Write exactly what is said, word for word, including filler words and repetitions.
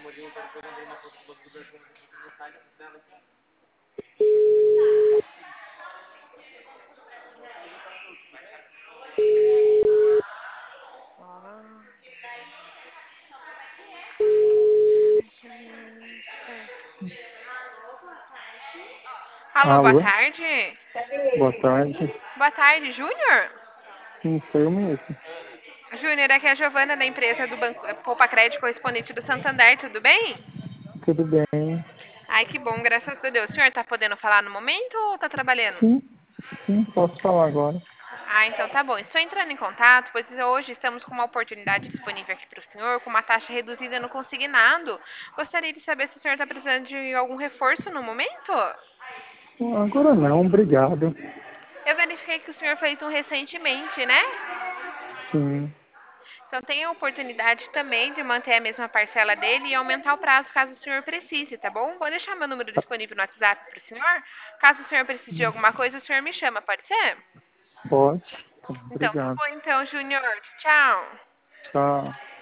Alô, boa Alô, tarde. boa tarde. Boa tarde, Júnior? Sim, sou eu mesmo. Júnior, aqui é a Giovana da empresa do Banco Poupa Crédito Correspondente do Santander, tudo bem? Tudo bem? Ai, que bom, graças a Deus. O senhor tá podendo falar no momento ou tá trabalhando? Sim, sim, posso falar agora. Ah, então tá bom. Estou entrando em contato, pois hoje estamos com uma oportunidade disponível aqui para o senhor, com uma taxa reduzida no consignado. Gostaria de saber se o senhor está precisando de algum reforço no momento? Agora não, obrigado. Eu verifiquei que o senhor fez um recentemente, né? Sim, Então tem a oportunidade também de manter a mesma parcela dele e aumentar o prazo caso o senhor precise, tá bom? Vou deixar meu número disponível no WhatsApp para o senhor. Caso o senhor precise de alguma coisa, o senhor me chama, pode ser? pode. Então tá Obrigado. bom então, Júnior. Tchau. Tchau.